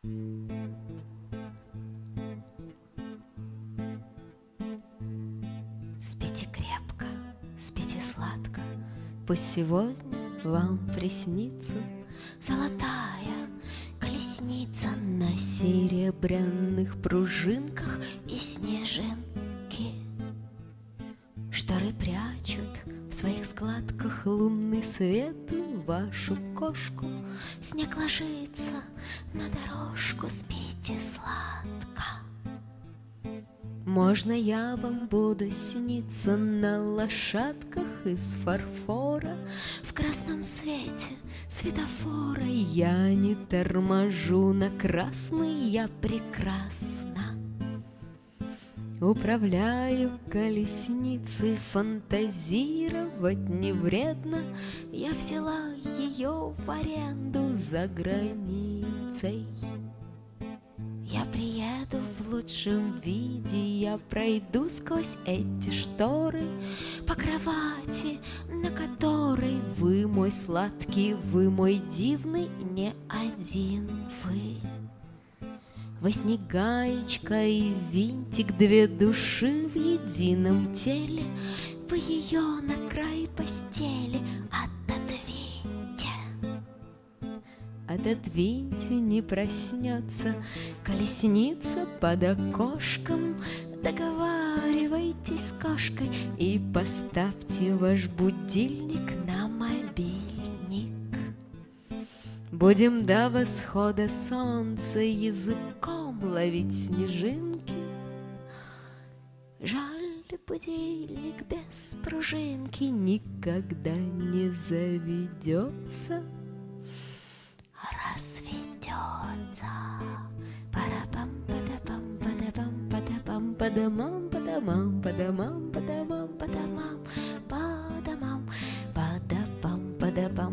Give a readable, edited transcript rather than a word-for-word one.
Спите крепко, спите сладко, пусть сегодня вам приснится золотая колесница на серебряных пружинках и снежинки. Шторы прячут в своих складках лунный свет и вашу кошку. Снег ложится на дорожку, спите сладко. Можно я вам буду сниться на лошадках из фарфора? В красном свете светофора я не торможу, на красный я прекрасна. Управляю колесницей, фантазировать не вредно. Я взяла ее в аренду за границей. Я приеду в лучшем виде, я пройду сквозь эти шторы по кровати, на которой вы мой сладкий, вы мой дивный, не один вы. Вы снегаечка и винтик, две души в едином теле. Вы ее на край постели отодвиньте. Отодвиньте, не проснется колесница под окошком. Договаривайтесь с кошкой и поставьте ваш будильник на мобильник. Будем до восхода солнца языком ловить снежинки. Жаль, будильник без пружинки никогда не заведется. Разведется. Пара-пам-пада-пам, пада-пам, пада-пам, падамам, падамам, падамам, падамам, падамам, падамам, падапам, падапам.